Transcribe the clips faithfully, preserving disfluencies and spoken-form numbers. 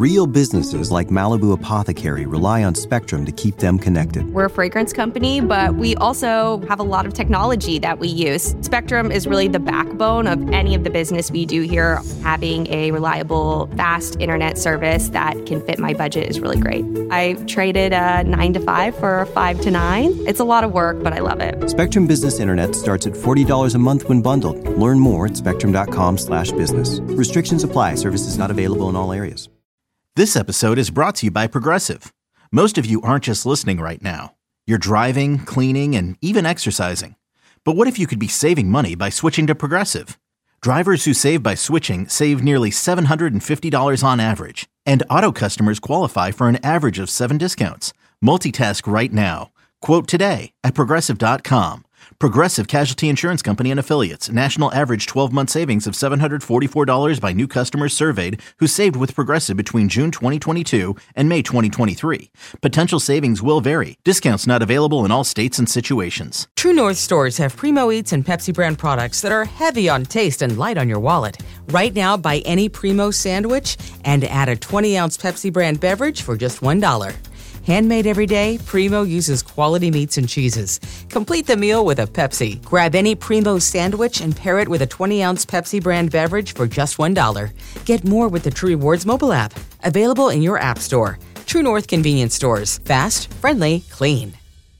Real businesses like Malibu Apothecary rely on Spectrum to keep them connected. We're a fragrance company, but we also have a lot of technology that we use. Spectrum is really the backbone of any of the business we do here. Having a reliable, fast internet service that can fit my budget is really great. I traded a nine to five for a five to nine. It's a lot of work, but I love it. Spectrum Business Internet starts at forty dollars a month when bundled. Learn more at spectrum.com slash business. Restrictions apply. Services not available in all areas. This episode is brought to you by Progressive. Most of you aren't just listening right now. You're driving, cleaning, and even exercising. But what if you could be saving money by switching to Progressive? Drivers who save by switching save nearly seven hundred fifty dollars on average. And auto customers qualify for an average of seven discounts. Multitask right now. Quote today at Progressive dot com. Progressive Casualty Insurance Company and Affiliates. National average twelve-month savings of seven hundred forty-four dollars by new customers surveyed who saved with Progressive between June twenty twenty-two and May twenty twenty-three. Potential savings will vary. Discounts not available in all states and situations. True North stores have Primo Eats and Pepsi brand products that are heavy on taste and light on your wallet. Right now, buy any Primo sandwich and add a twenty-ounce Pepsi brand beverage for just one dollar. Handmade every day, Primo uses quality meats and cheeses. Complete the meal with a Pepsi. Grab any Primo sandwich and pair it with a twenty-ounce Pepsi brand beverage for just one dollar. Get more with the True Rewards mobile app. Available in your app store. True North Convenience Stores. Fast, friendly, clean.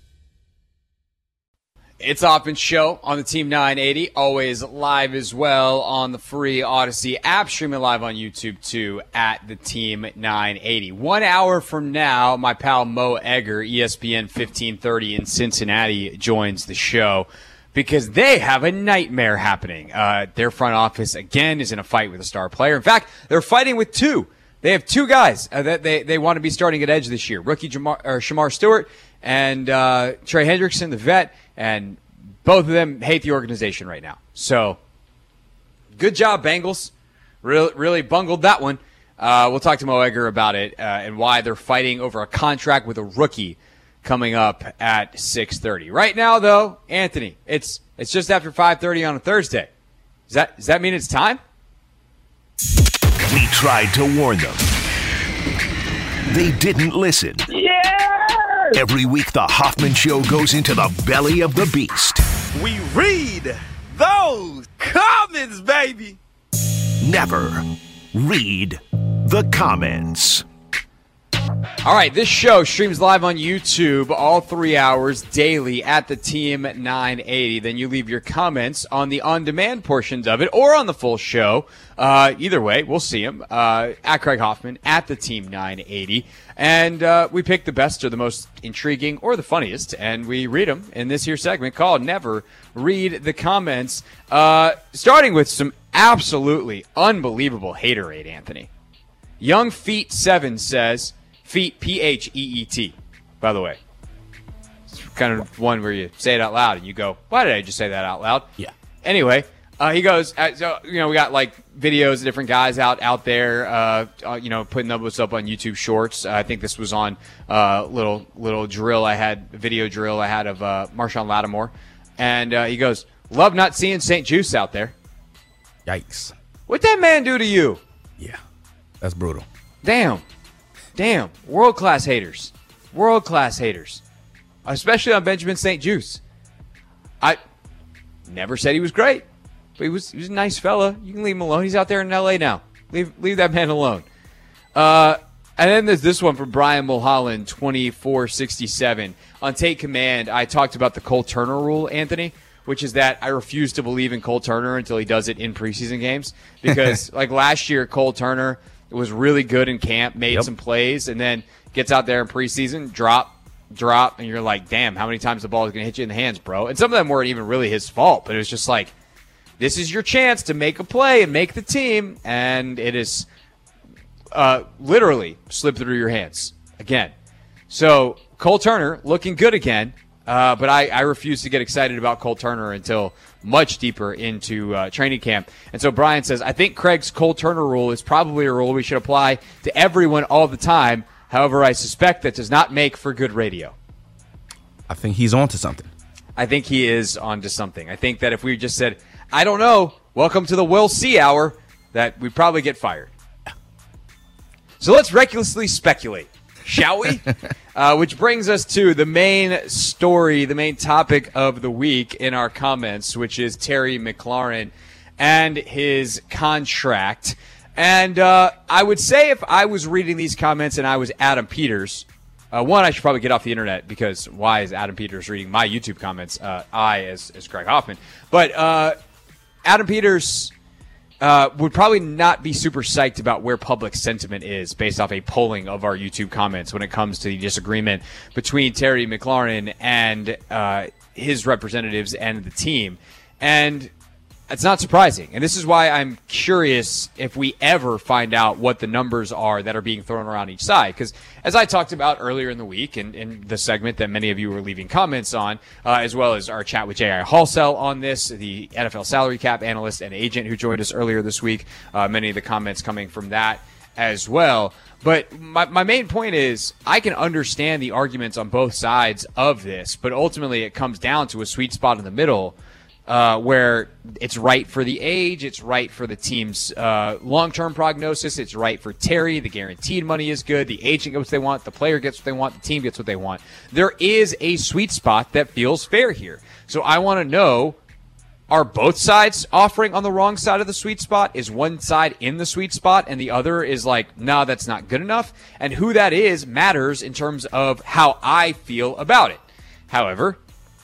It's Hoffman Show on the Team nine eighty, always live as well on the free Odyssey app, streaming live on YouTube too at the Team nine eighty. One hour from now, my pal Mo Egger, E S P N fifteen thirty in Cincinnati, joins the show because they have a nightmare happening. Uh, their front office, again, is in a fight with a star player. In fact, they're fighting with two. They have two guys uh, that they, they want to be starting at edge this year, rookie Jamar, or Shamar Stewart and uh, Trey Hendrickson, the vet. And both of them hate the organization right now. So, good job, Bengals. Really, really bungled that one. Uh, we'll talk to Mo Egger about it uh, and why they're fighting over a contract with a rookie coming up at six thirty. Right now, though, Anthony, it's it's just after five thirty on a Thursday. Does that does that mean it's time? We tried to warn them. They didn't listen. Yeah! Every week, the Hoffman Show goes into the belly of the beast. We read those comments, baby. Never read the comments. All right, this show streams live on YouTube all three hours daily at the Team nine eighty. Then you leave your comments on the on-demand portions of it or on the full show. Uh, either way, we'll see them. Uh, at Craig Hoffman, at the Team nine eighty. And uh, we pick the best or the most intriguing or the funniest, and we read them in this here segment called Never Read the Comments. Uh, starting with some absolutely unbelievable haterade, Anthony. Young Feet seven says, Feet, P H E E T, by the way. It's kind of one where you say it out loud and you go, why did I just say that out loud? Yeah. Anyway, uh, he goes, uh, so, you know, we got like videos of different guys out, out there, uh, uh, you know, putting those up on YouTube Shorts. Uh, I think this was on uh, little little drill I had, video drill I had of uh, Marshawn Lattimore. And uh, he goes, love not seeing Saint Juice out there. Yikes. What'd that man do to you? Yeah, that's brutal. Damn. Damn. World-class haters. World-class haters. Especially on Benjamin Saint Juice. I never said he was great, but he was, he was a nice fella. You can leave him alone. He's out there in L A now. Leave leave that man alone. Uh, and then there's this one from Brian Mulholland, twenty-four sixty-seven. On Take Command, I talked about the Cole Turner rule, Anthony, which is that I refuse to believe in Cole Turner until he does it in preseason games. Because, like last year, Cole Turner was really good in camp, made Yep. some plays, and then gets out there in preseason, drop, drop, and you're like, damn, how many times the ball is going to hit you in the hands, bro? And some of them weren't even really his fault, but it was just like, this is your chance to make a play and make the team, and it is uh, literally slipped through your hands again. So Cole Turner looking good again, uh, but I, I refuse to get excited about Cole Turner until much deeper into uh, training camp. And so Brian says, I think Craig's Cole Turner rule is probably a rule we should apply to everyone all the time. However, I suspect that does not make for good radio. I think he's on to something. I think he is onto something. I think that if we just said, I don't know, welcome to the Will See Hour, that we'd probably get fired. So let's recklessly speculate, shall we? uh, which brings us to the main story, the main topic of the week in our comments, which is Terry McLaurin and his contract. And uh, I would say if I was reading these comments and I was Adam Peters, uh, one, I should probably get off the internet because why is Adam Peters reading my YouTube comments? Uh, I, as, as Greg Hoffman. But uh, Adam Peters uh, would probably not be super psyched about where public sentiment is based off a polling of our YouTube comments when it comes to the disagreement between Terry McLaurin and uh, his representatives and the team. And it's not surprising. And this is why I'm curious if we ever find out what the numbers are that are being thrown around each side. Because as I talked about earlier in the week in, in the segment that many of you were leaving comments on, uh, as well as our chat with J I Halsell on this, the N F L salary cap analyst and agent who joined us earlier this week, uh, many of the comments coming from that as well. But my, my main point is I can understand the arguments on both sides of this, but ultimately it comes down to a sweet spot in the middle Uh, where it's right for the age, it's right for the team's uh, long-term prognosis, it's right for Terry, the guaranteed money is good, the agent gets what they want, the player gets what they want, the team gets what they want. There is a sweet spot that feels fair here. So I want to know, are both sides offering on the wrong side of the sweet spot? Is one side in the sweet spot and the other is like, no, nah, that's not good enough? And who that is matters in terms of how I feel about it. However,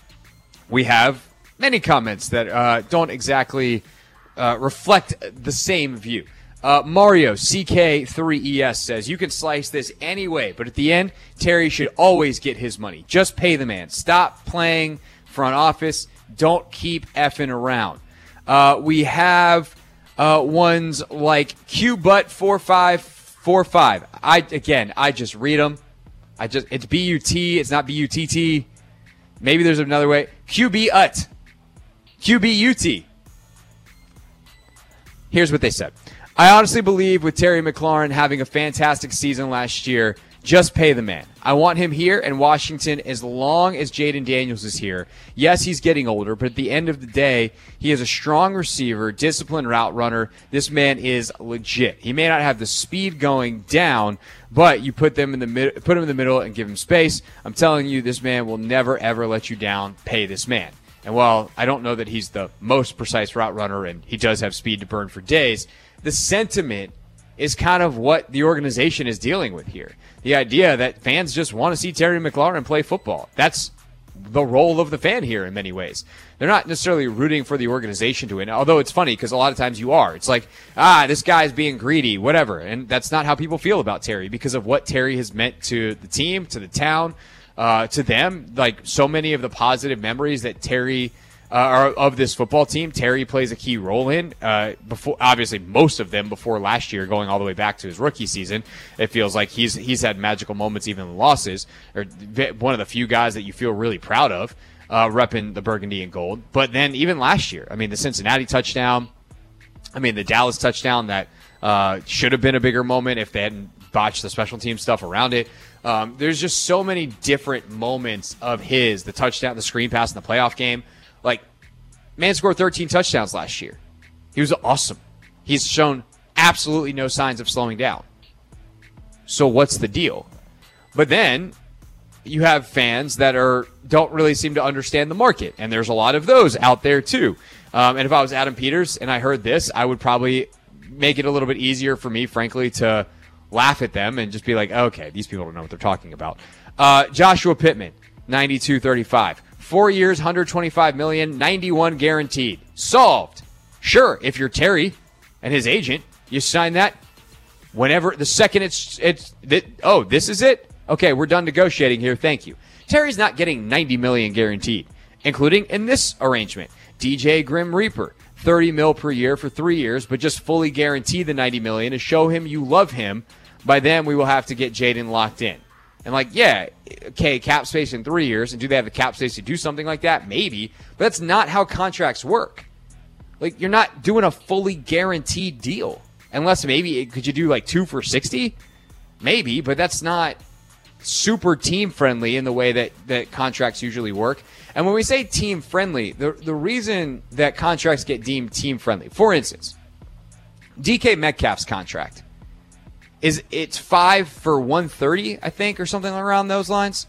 we have many comments that uh, don't exactly uh, reflect the same view. Uh, Mario C K three E S says, you can slice this any way, but at the end, Terry should always get his money. Just pay the man. Stop playing front office. Don't keep effing around. Uh, we have uh, ones like Q Butt four five four five. I again, I just read them. I just it's B U T. It's not B U T T. Maybe there's another way. Q B U T. Q B U T. Here's what they said. I honestly believe with Terry McLaurin having a fantastic season last year, just pay the man. I want him here in Washington as long as Jaden Daniels is here. Yes, he's getting older, but at the end of the day, he is a strong receiver, disciplined route runner. This man is legit. He may not have the speed going down, but you put them in the mid- put him in the middle and give him space. I'm telling you, this man will never, ever let you down. Pay this man. And while I don't know that he's the most precise route runner and he does have speed to burn for days, the sentiment is kind of what the organization is dealing with here. The idea that fans just want to see Terry McLaurin play football. That's the role of the fan here in many ways. They're not necessarily rooting for the organization to win, although it's funny because a lot of times you are. It's like, ah, this guy's being greedy, whatever. And that's not how people feel about Terry because of what Terry has meant to the team, to the town, Uh, to them. Like so many of the positive memories that Terry uh, are of this football team, Terry plays a key role in. Uh, before, obviously, most of them before last year, going all the way back to his rookie season. It feels like he's he's had magical moments, even in losses. Or one of the few guys that you feel really proud of, uh, repping the burgundy and gold. But then even last year, I mean, the Cincinnati touchdown, I mean, the Dallas touchdown that uh, should have been a bigger moment if they hadn't botched the special team stuff around it. Um, there's just so many different moments of his, the touchdown, the screen pass in the playoff game. Like, man scored thirteen touchdowns last year. He was awesome. He's shown absolutely no signs of slowing down. So what's the deal? But then you have fans that are don't really seem to understand the market, and there's a lot of those out there too. Um, and if I was Adam Peters and I heard this, I would probably make it a little bit easier for me, frankly, to laugh at them and just be like, okay, these people don't know what they're talking about. Uh, Joshua Pittman, ninety-two thirty-five. Four years, one hundred twenty-five million dollars, ninety-one guaranteed. Solved. Sure, if you're Terry and his agent, you sign that whenever, the second it's, it's it, oh, this is it? Okay, we're done negotiating here. Thank you. Terry's not getting ninety million dollars guaranteed, including in this arrangement. D J Grim Reaper, thirty mil per year for three years, but just fully guarantee the ninety million to show him you love him. By then, we will have to get Jaden locked in. And like, yeah, okay, cap space in three years, and do they have the cap space to do something like that? Maybe, but that's not how contracts work. Like, you're not doing a fully guaranteed deal. Unless maybe, could you do like two for sixty? Maybe, but that's not super team-friendly in the way that, that contracts usually work. And when we say team-friendly, the, the reason that contracts get deemed team-friendly, for instance, D K Metcalf's contract, is it's five for one thirty, I think, or something around those lines.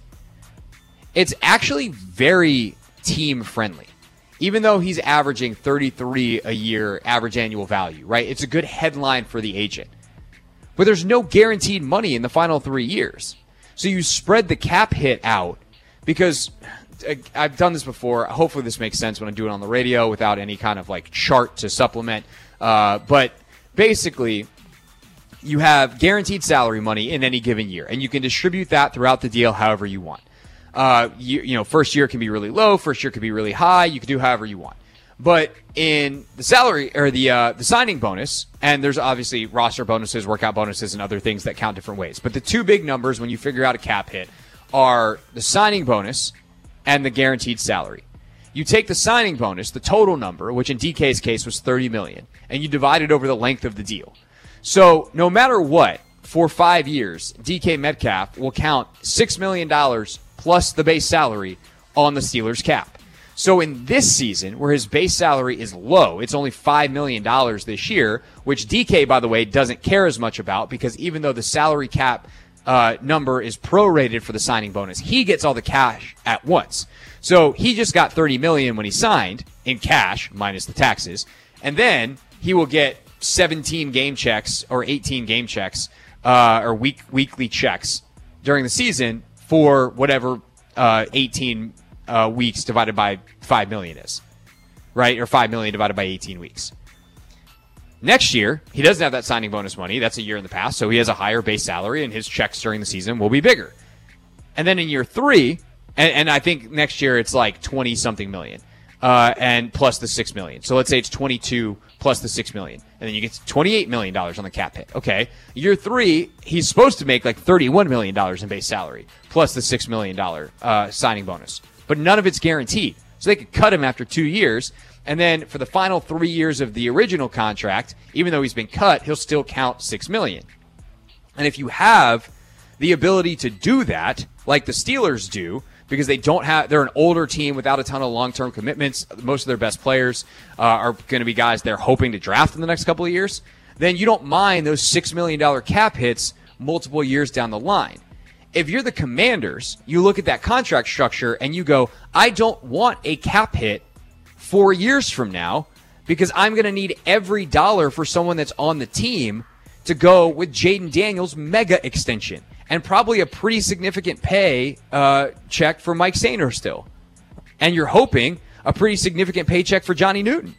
It's actually very team friendly, even though he's averaging thirty-three a year average annual value, right? It's a good headline for the agent. But there's no guaranteed money in the final three years. So you spread the cap hit out because I've done this before. Hopefully this makes sense when I do it on the radio without any kind of like chart to supplement. Uh, but basically, you have guaranteed salary money in any given year, and you can distribute that throughout the deal however you want. Uh, you, you know, first year can be really low, first year can be really high. You can do however you want. But in the salary or the uh, the signing bonus, and there's obviously roster bonuses, workout bonuses, and other things that count different ways. But the two big numbers when you figure out a cap hit are the signing bonus and the guaranteed salary. You take the signing bonus, the total number, which in D K's case was thirty million dollars, and you divide it over the length of the deal. So no matter what, for five years, D K Metcalf will count six million dollars plus the base salary on the Steelers' cap. So in this season, where his base salary is low, it's only five million dollars this year, which D K, by the way, doesn't care as much about because even though the salary cap uh, number is prorated for the signing bonus, he gets all the cash at once. So he just got thirty million dollars when he signed in cash, minus the taxes, and then he will get seventeen game checks or eighteen game checks uh, or week weekly checks during the season for whatever uh, eighteen uh, weeks divided by five million is, right? Or five million divided by eighteen weeks. Next year, he doesn't have that signing bonus money. That's a year in the past, so he has a higher base salary, and his checks during the season will be bigger. And then in year three, and, and I think next year it's like twenty-something million, uh, and plus the six million. So let's say it's twenty-two plus the six million, and then you get twenty-eight million dollars on the cap hit. Okay, year three, he's supposed to make like thirty-one million dollars in base salary plus the six million dollars uh, signing bonus, but none of it's guaranteed. So they could cut him after two years, and then for the final three years of the original contract, even though he's been cut, he'll still count six million dollars. And if you have the ability to do that, like the Steelers do, because they don't have, they're an older team without a ton of long-term commitments. Most of their best players uh, are going to be guys they're hoping to draft in the next couple of years. Then you don't mind those six million dollars cap hits multiple years down the line. If you're the Commanders, you look at that contract structure and you go, I don't want a cap hit four years from now because I'm going to need every dollar for someone that's on the team to go with Jaden Daniels' mega extension. And probably a pretty significant pay uh, check for Mike Sainer still. And you're hoping a pretty significant paycheck for Johnny Newton.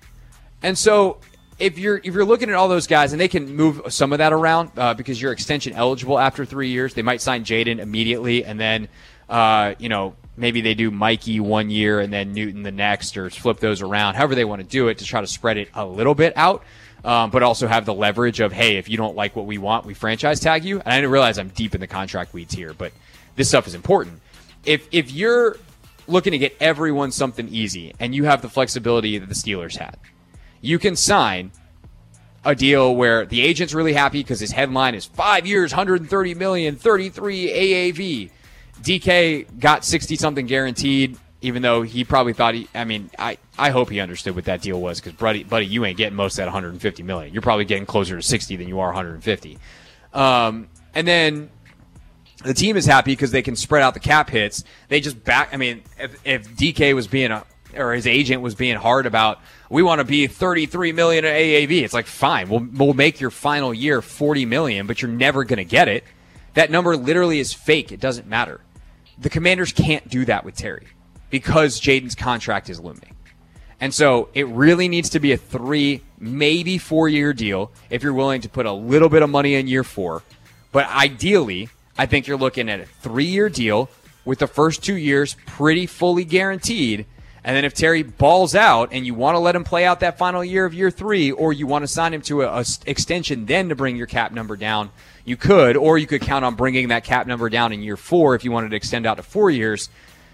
And so if you're if you're looking at all those guys, and they can move some of that around uh, because you're extension eligible after three years. They might sign Jaden immediately, and then uh, you know maybe they do Mikey one year and then Newton the next, or flip those around. However they want to do it to try to spread it a little bit out. Um, but also have the leverage of, hey, if you don't like what we want, we franchise tag you. And I didn't realize I'm deep in the contract weeds here, but this stuff is important. If if you're looking to get everyone something easy and you have the flexibility that the Steelers had, you can sign a deal where the agent's really happy because his headline is five years, one hundred thirty million dollars, thirty-three A A V. D K got sixty-something guaranteed. Even though he probably thought he, I mean, I, I hope he understood what that deal was because, buddy, buddy, you ain't getting most of that one hundred fifty million dollars. You're probably getting closer to sixty than you are one hundred fifty. Um, and then the team is happy because they can spread out the cap hits. They just back, I mean, if, if D K was being, a, or his agent was being hard about, we want to be thirty-three million dollars at A A V, it's like, fine, we'll, we'll make your final year forty million dollars, but you're never going to get it. That number literally is fake. It doesn't matter. The Commanders can't do that with Terry, because Jaden's contract is looming. And so it really needs to be a three, maybe four-year deal if you're willing to put a little bit of money in year four. But ideally, I think you're looking at a three-year deal with the first two years pretty fully guaranteed. And then if Terry balls out and you want to let him play out that final year of year three, or you want to sign him to a, a extension then to bring your cap number down, you could. Or you could count on bringing that cap number down in year four if you wanted to extend out to four years.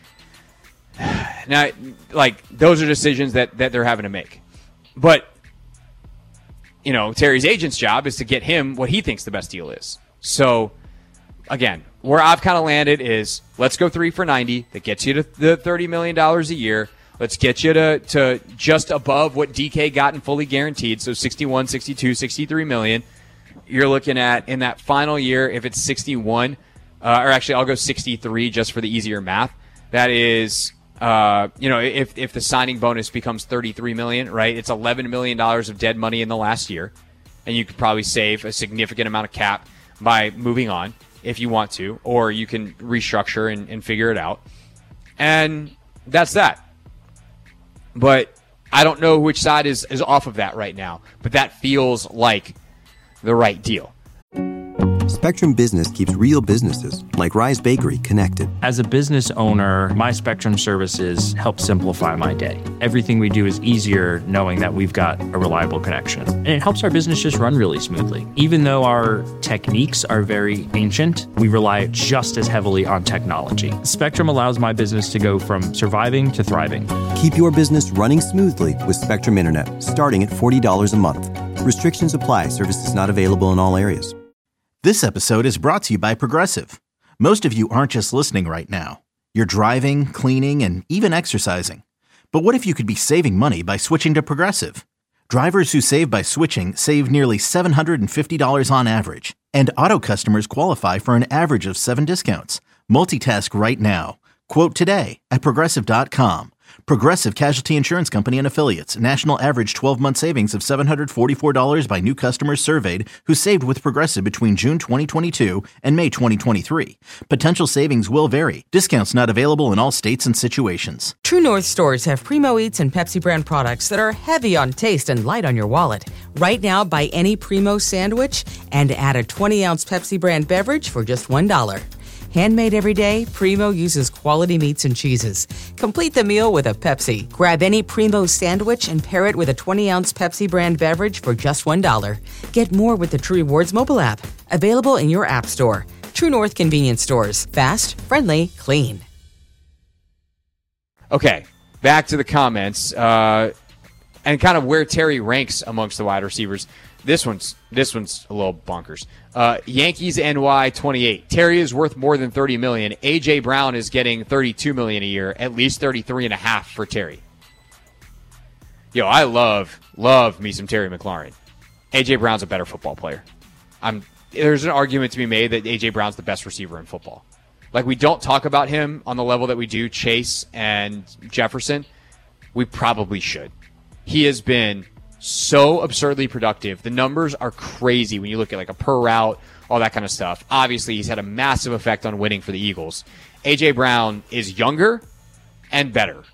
Now, like, those are decisions that, that they're having to make. But, you know, Terry's agent's job is to get him what he thinks the best deal is. So, again, where I've kind of landed is let's go three for ninety. That gets you to the thirty million dollars a year. Let's get you to, to just above what D K got in fully guaranteed, so sixty-one, sixty-two, sixty-three million. you're looking at in that final year, if it's sixty-one, uh, or actually I'll go sixty-three just for the easier math. That is, uh, you know, if, if the signing bonus becomes thirty-three million dollars, right, it's eleven million dollars of dead money in the last year. And you could probably save a significant amount of cap by moving on if you want to, or you can restructure and, and figure it out. And that's that. But I don't know which side is, is off of that right now, but that feels like the right deal. Spectrum Business keeps real businesses, like Rise Bakery, connected. As a business owner, my Spectrum services help simplify my day. Everything we do is easier knowing that we've got a reliable connection. And it helps our business just run really smoothly. Even though our techniques are very ancient, we rely just as heavily on technology. Spectrum allows my business to go from surviving to thriving. Keep your business running smoothly with Spectrum Internet, starting at forty dollars a month. Restrictions apply. Services not available in all areas. This episode is brought to you by Progressive. Most of you aren't just listening right now. You're driving, cleaning, and even exercising. But what if you could be saving money by switching to Progressive? Drivers who save by switching save nearly seven hundred fifty dollars on average. And auto customers qualify for an average of seven discounts. Multitask right now. Quote today at Progressive dot com. Progressive Casualty Insurance Company and Affiliates. National average twelve-month savings of seven hundred forty-four dollars by new customers surveyed who saved with Progressive between June twenty twenty-two and May twenty twenty-three. Potential savings will vary. Discounts not available in all states and situations. True North stores have Primo Eats and Pepsi brand products that are heavy on taste and light on your wallet. Right now, buy any Primo sandwich and add a twenty-ounce Pepsi brand beverage for just one dollar. Handmade every day, Primo uses quality meats and cheeses. Complete the meal with a Pepsi. Grab any Primo sandwich and pair it with a twenty-ounce Pepsi brand beverage for just one dollar. Get more with the True Rewards mobile app. Available in your app store. True North convenience stores. Fast, friendly, clean. Okay, back to the comments uh, and kind of where Terry ranks amongst the wide receivers. This one's this one's a little bonkers. Uh, Yankees N Y twenty-eight. Terry is worth more than thirty million dollars. A J Brown is getting thirty-two million dollars a year, at least thirty-three and a half for Terry. Yo, I love love me some Terry McLaurin. A J Brown's a better football player. I'm there's an argument to be made that A J Brown's the best receiver in football. Like, we don't talk about him on the level that we do Chase and Jefferson. We probably should. He has been so absurdly productive. The numbers are crazy when you look at like a per route, all that kind of stuff. Obviously, he's had a massive effect on winning for the Eagles. A J Brown is younger and better.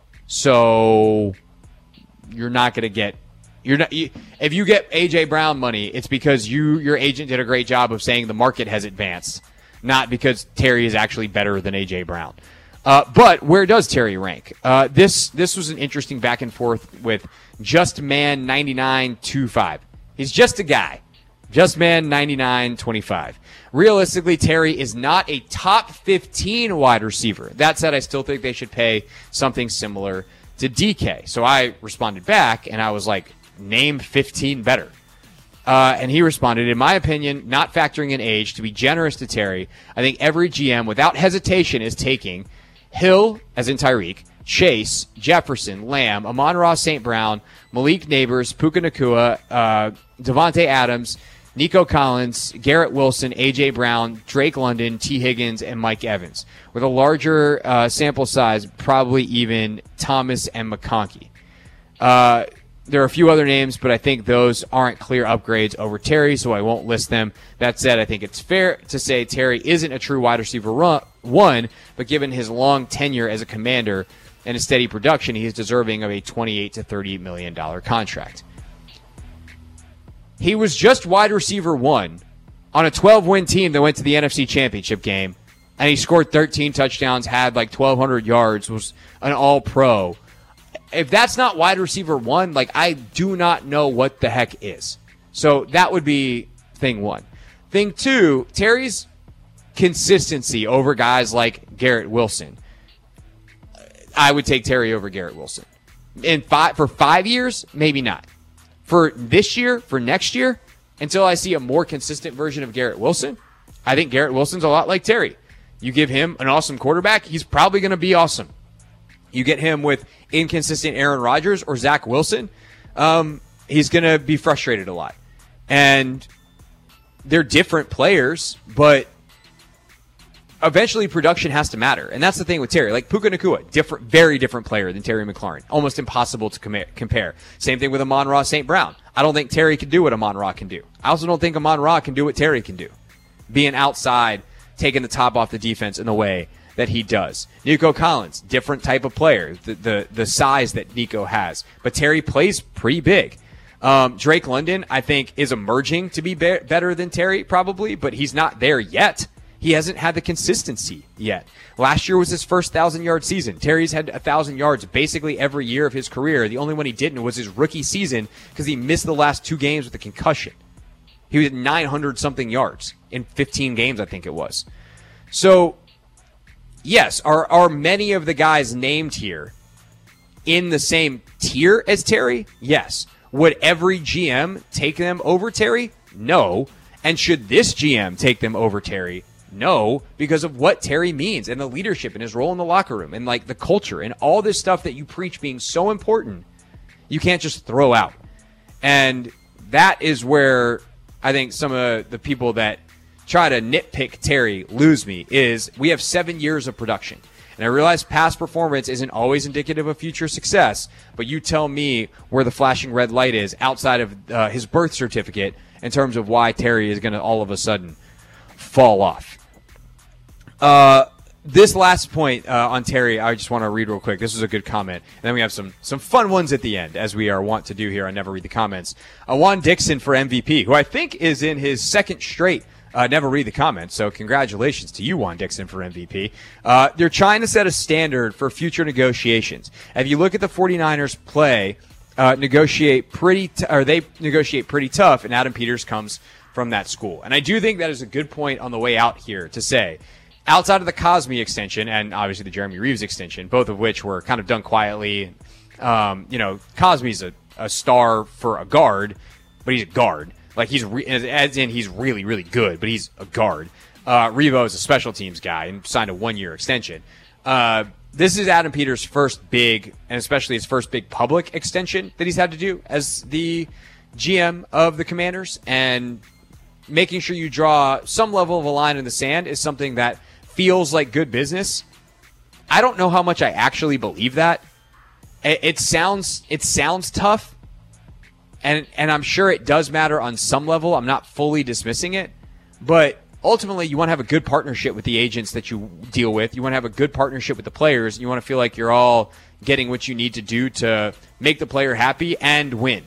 So you're not going to get you're not you, if you get A J Brown money, it's because you your agent did a great job of saying the market has advanced, not because Terry is actually better than A J Brown. Uh, but where does Terry rank? Uh, this this was an interesting back and forth with Just Man ninety-nine twenty-five. He's just a guy. Just Man ninety-nine twenty-five. Realistically, Terry is not a top fifteen wide receiver. That said, I still think they should pay something similar to D K. So I responded back, and I was like, name fifteen better. Uh, and he responded, in my opinion, not factoring in age, to be generous to Terry, I think every G M without hesitation is taking Hill, as in Tyreek, Chase, Jefferson, Lamb, Amon-Ra Saint Brown, Malik Neighbors, Puka Nacua, uh, Devontae Adams, Nico Collins, Garrett Wilson, A J Brown, Drake London, T. Higgins, and Mike Evans. With a larger uh, sample size, probably even Thomas and McConkey. Uh, there are a few other names, but I think those aren't clear upgrades over Terry, so I won't list them. That said, I think it's fair to say Terry isn't a true wide receiver run, one, but given his long tenure as a Commander and his steady production, he is deserving of a twenty-eight to thirty million dollars contract. He was just wide receiver one on a twelve-win team that went to the N F C Championship game, and he scored thirteen touchdowns, had like twelve hundred yards, was an all-pro. If that's not wide receiver one, like, I do not know what the heck is. So that would be thing one. Thing two, Terry's consistency over guys like Garrett Wilson. I would take Terry over Garrett Wilson. In five, for five years, maybe not. For this year, for next year, until I see a more consistent version of Garrett Wilson, I think Garrett Wilson's a lot like Terry. You give him an awesome quarterback, he's probably going to be awesome. You get him with inconsistent Aaron Rodgers or Zach Wilson, um, he's going to be frustrated a lot. And they're different players, but eventually production has to matter. And that's the thing with Terry. Like Puka Nacua, different, very different player than Terry McLaurin. Almost impossible to com- compare. Same thing with Amon-Ra Saint Brown. I don't think Terry can do what Amon-Ra can do. I also don't think Amon-Ra can do what Terry can do. Being outside, taking the top off the defense in the way that he does. Nico Collins, different type of player, the the, the size that Nico has. But Terry plays pretty big. Um, Drake London, I think, is emerging to be, be better than Terry, probably, but he's not there yet. He hasn't had the consistency yet. Last year was his first one thousand-yard season. Terry's had one thousand yards basically every year of his career. The only one he didn't was his rookie season because he missed the last two games with a concussion. He was at nine hundred something yards in fifteen games, I think it was. So, yes, are are many of the guys named here in the same tier as Terry? Yes. Would every G M take them over Terry? No. And should this G M take them over Terry? No, because of what Terry means and the leadership and his role in the locker room and like the culture and all this stuff that you preach being so important, you can't just throw out. And that is where I think some of the people that try to nitpick Terry lose me is we have seven years of production. And I realize past performance isn't always indicative of future success, but you tell me where the flashing red light is outside of uh, his birth certificate in terms of why Terry is going to all of a sudden fall off. Uh, this last point uh, on Terry, I just want to read real quick. This is a good comment. And then we have some some fun ones at the end, as we are wont to do here. I never read the comments. Uh, Juan Dixon for M V P, who I think is in his second straight Uh, never read the comments, so congratulations to you, Juan Dixon, for M V P. Uh, they're trying to set a standard for future negotiations. If you look at the 49ers play, uh, negotiate pretty, t- or they negotiate pretty tough, and Adam Peters comes from that school. And I do think that is a good point on the way out here to say, outside of the Cosmi extension and obviously the Jeremy Reeves extension, both of which were kind of done quietly. Um, you know, Cosmi's a, a star for a guard, but he's a guard. Like, he's, re- as in, he's really, really good, but he's a guard. Uh, Revo is a special teams guy and signed a one-year extension. Uh, this is Adam Peters' first big, and especially his first big public extension that he's had to do as the G M of the Commanders. And making sure you draw some level of a line in the sand is something that feels like good business. I don't know how much I actually believe that. It, it sounds, it sounds tough. And and I'm sure it does matter on some level. I'm not fully dismissing it. But ultimately, you want to have a good partnership with the agents that you deal with. You want to have a good partnership with the players. You want to feel like you're all getting what you need to do to make the player happy and win.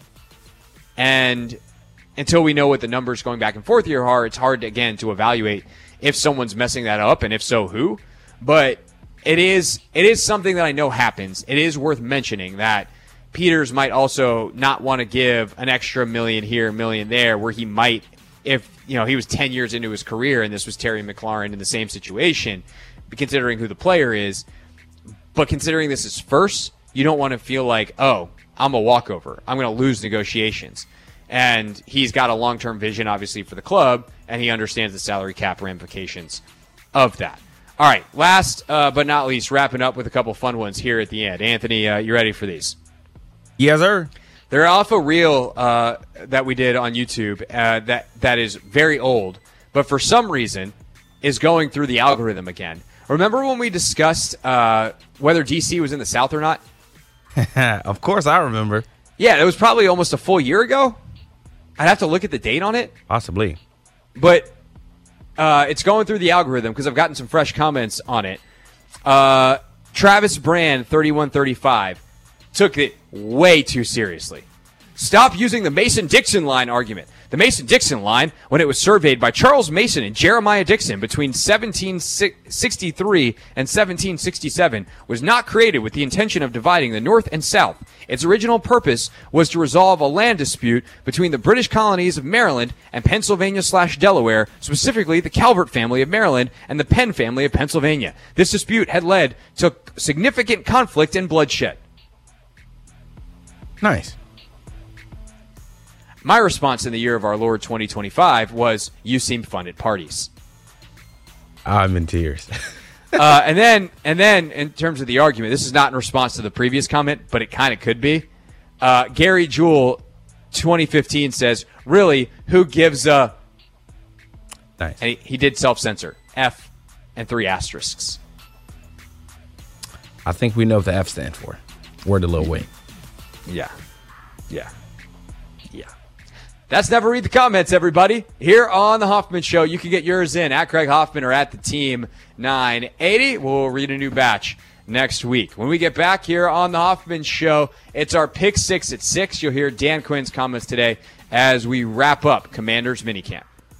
And until we know what the numbers going back and forth here are, it's hard, again, to evaluate if someone's messing that up, and if so, who. But it is it is something that I know happens. It is worth mentioning that Peters might also not want to give an extra million here, million there, where he might, if you know he was ten years into his career and this was Terry McLaurin in the same situation, considering who the player is. But considering this is first, you don't want to feel like, oh, I'm a walkover. I'm going to lose negotiations. And he's got a long-term vision, obviously, for the club, and he understands the salary cap ramifications of that. All right, last uh, but not least, wrapping up with a couple fun ones here at the end. Anthony, uh, you ready for these? Yes, sir. They're off a reel uh, that we did on YouTube uh, that that is very old, but for some reason is going through the algorithm again. Remember when we discussed uh, whether D C was in the South or not? Of course, I remember. Yeah, it was probably almost a full year ago. I'd have to look at the date on it. Possibly. But uh, it's going through the algorithm because I've gotten some fresh comments on it. Uh, Travis Brand, thirty-one thirty-five. Took it way too seriously. Stop using the Mason-Dixon line argument. The Mason-Dixon line, when it was surveyed by Charles Mason and Jeremiah Dixon between seventeen sixty-three and seventeen sixty-seven, was not created with the intention of dividing the North and South. Its original purpose was to resolve a land dispute between the British colonies of Maryland and Pennsylvania slash Delaware, specifically the Calvert family of Maryland and the Penn family of Pennsylvania. This dispute had led to significant conflict and bloodshed. Nice. My response in the year of our Lord twenty twenty-five was, you seem fun at parties. I'm in tears. uh, and then, and then, in terms of the argument, this is not in response to the previous comment, but it kind of could be. Uh, Gary Jewell, twenty fifteen, says, really, who gives a... Nice. And he, he did self-censor. F and three asterisks. I think we know what the F stands for. Word to Lil Wayne. Yeah. Yeah. Yeah. That's Never Read the Comments, everybody. Here on The Hoffman Show, you can get yours in at Craig Hoffman or at the Team nine eighty. We'll read a new batch next week. When we get back here on The Hoffman Show, it's our Pick Six at six. You'll hear Dan Quinn's comments today as we wrap up Commanders minicamp.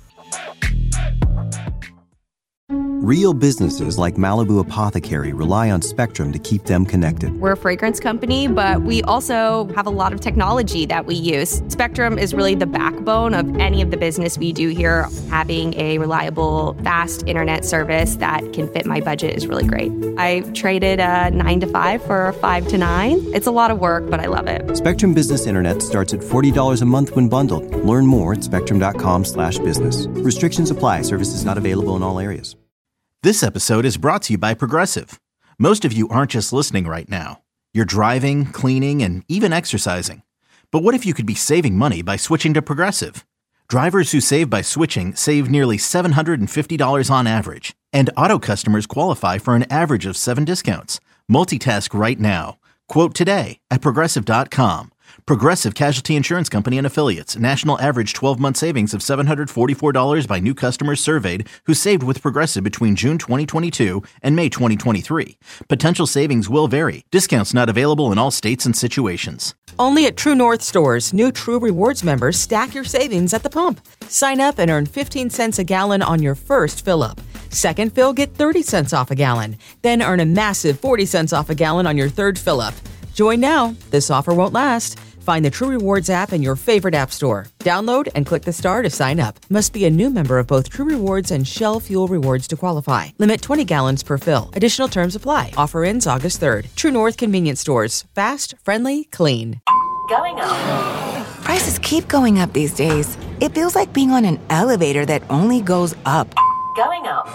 Real businesses like Malibu Apothecary rely on Spectrum to keep them connected. We're a fragrance company, but we also have a lot of technology that we use. Spectrum is really the backbone of any of the business we do here. Having a reliable, fast internet service that can fit my budget is really great. I traded a nine to five for a five to nine. It's a lot of work, but I love it. Spectrum Business Internet starts at forty dollars a month when bundled. Learn more at spectrum.com slash business. Restrictions apply. Services not available in all areas. This episode is brought to you by Progressive. Most of you aren't just listening right now. You're driving, cleaning, and even exercising. But what if you could be saving money by switching to Progressive? Drivers who save by switching save nearly seven hundred fifty dollars on average. And auto customers qualify for an average of seven discounts. Multitask right now. Quote today at Progressive dot com. Progressive Casualty Insurance Company and Affiliates. National average twelve-month savings of seven hundred forty-four dollars by new customers surveyed who saved with Progressive between June twenty twenty-two and May twenty twenty-three. Potential savings will vary. Discounts not available in all states and situations. Only at True North stores, new True Rewards members stack your savings at the pump. Sign up and earn fifteen cents a gallon on your first fill-up. Second fill, get thirty cents off a gallon. Then earn a massive forty cents off a gallon on your third fill-up. Join now. This offer won't last. Find the True Rewards app in your favorite app store. Download and click the star to sign up. Must be a new member of both True Rewards and Shell Fuel Rewards to qualify. Limit twenty gallons per fill. Additional terms apply. Offer ends August third. True North Convenience Stores. Fast, friendly, clean. Going up. Prices keep going up these days. It feels like being on an elevator that only goes up. Going up.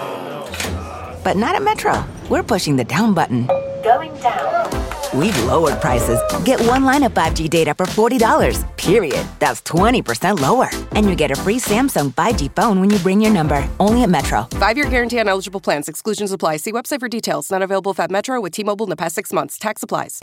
But not at Metro. We're pushing the down button. Going down. We've lowered prices. Get one line of five G data for forty dollars, period. That's twenty percent lower. And you get a free Samsung five G phone when you bring your number. Only at Metro. Five-year guarantee on eligible plans. Exclusions apply. See website for details. Not available if at Metro with T-Mobile in the past six months. Tax applies.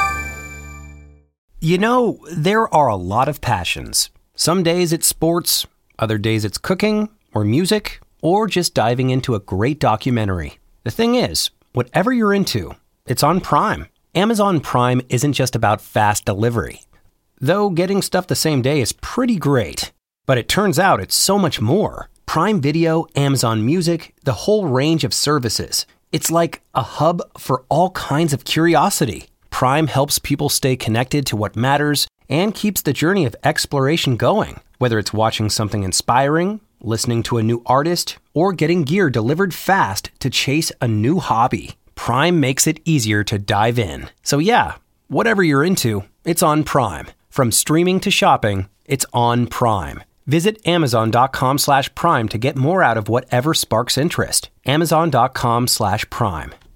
You know, there are a lot of passions. Some days it's sports. Other days it's cooking or music or just diving into a great documentary. The thing is, whatever you're into, it's on Prime. Amazon Prime isn't just about fast delivery. Though getting stuff the same day is pretty great. But it turns out it's so much more. Prime Video, Amazon Music, the whole range of services. It's like a hub for all kinds of curiosity. Prime helps people stay connected to what matters and keeps the journey of exploration going. Whether it's watching something inspiring, listening to a new artist, or getting gear delivered fast to chase a new hobby. Prime makes it easier to dive in. So yeah, whatever you're into, it's on Prime. From streaming to shopping, it's on Prime. Visit amazon.com slash prime to get more out of whatever sparks interest. Amazon.com slash prime.